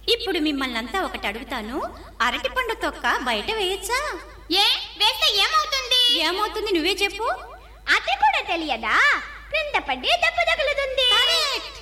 ఇప్పుడు మిమ్మల్నంతా ఒకటి అడుగుతాను, అరటిపండు తొక్క బయట వేయచ్చా? వేస్తే ఏమవుతుంది? ఏమవుతుంది నువ్వే చెప్పు. అది కూడా తెలియదా? క్రింద పడి దెబ్బ తగులుతుంది. కరెక్ట్.